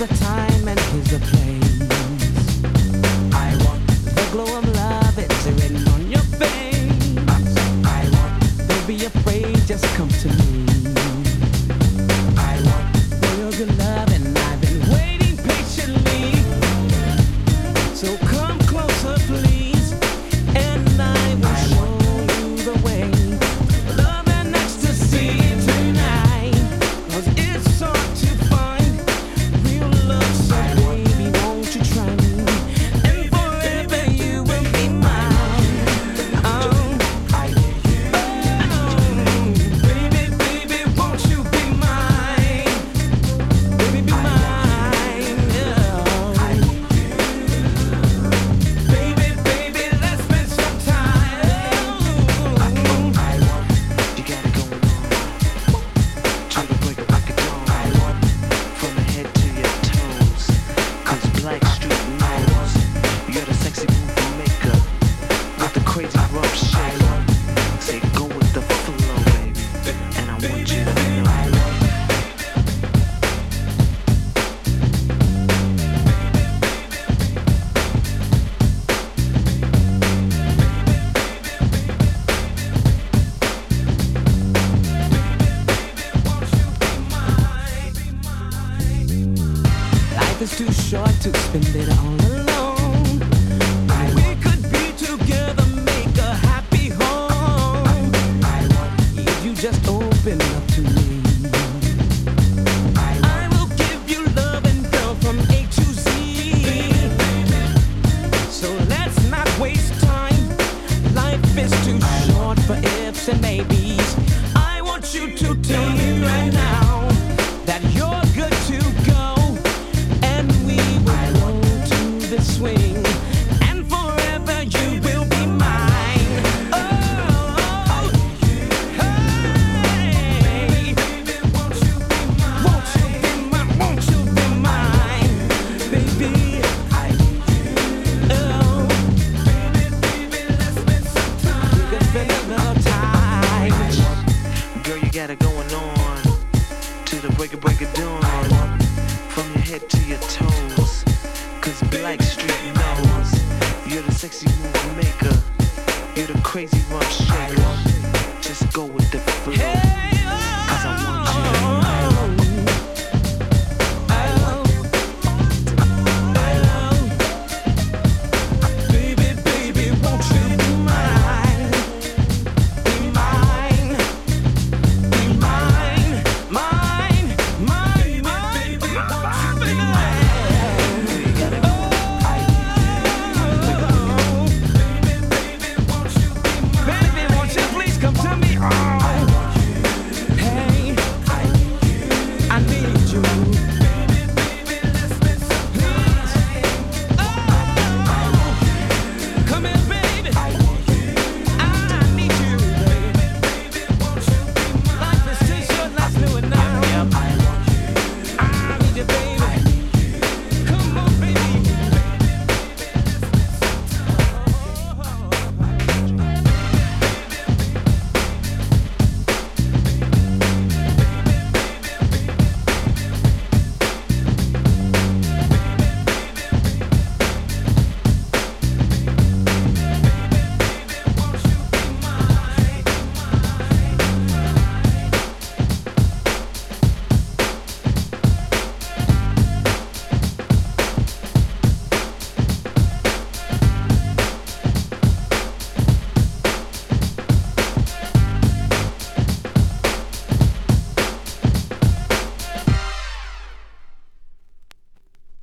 time and here's a place. I want the glow of love, it's written on your face. I want, don't be afraid, just come to me. I want for your good love and I've been waiting patiently. So come closer, please, and I will show you the way. Love and ecstasy tonight, 'cause it's hard to find real love. So baby, won't you try me? And forever you will be mine. Baby, baby, won't you be mine? Baby, be mine. Baby, baby, let's spend some time. You got it going on. To the break of dawn. From your head to your toes. 'Cause Black Street knows you're the sexy movie maker with the crazy rough shaker. Say go with the flow, baby. And I want you to know. Life is too short to spend it all alone. We could be together, make a happy home. If you just open up to me, I will give you love and girl from A to Z. So let's not waste time. Life is too short for ifs and maybes. I want you to tell me right now that you're good to go. And we will go to the swing, and forever you will be mine. Oh, hey, won't you be mine? Won't you be mine? Won't you be mine, baby? Oh, baby, let's spend some time. We could spend a little time. Girl, you got it going on. To the break of dawn. From your head to your toes. 'Cause Black Street knows you're the sexy movie maker. You're the crazy rough shaker.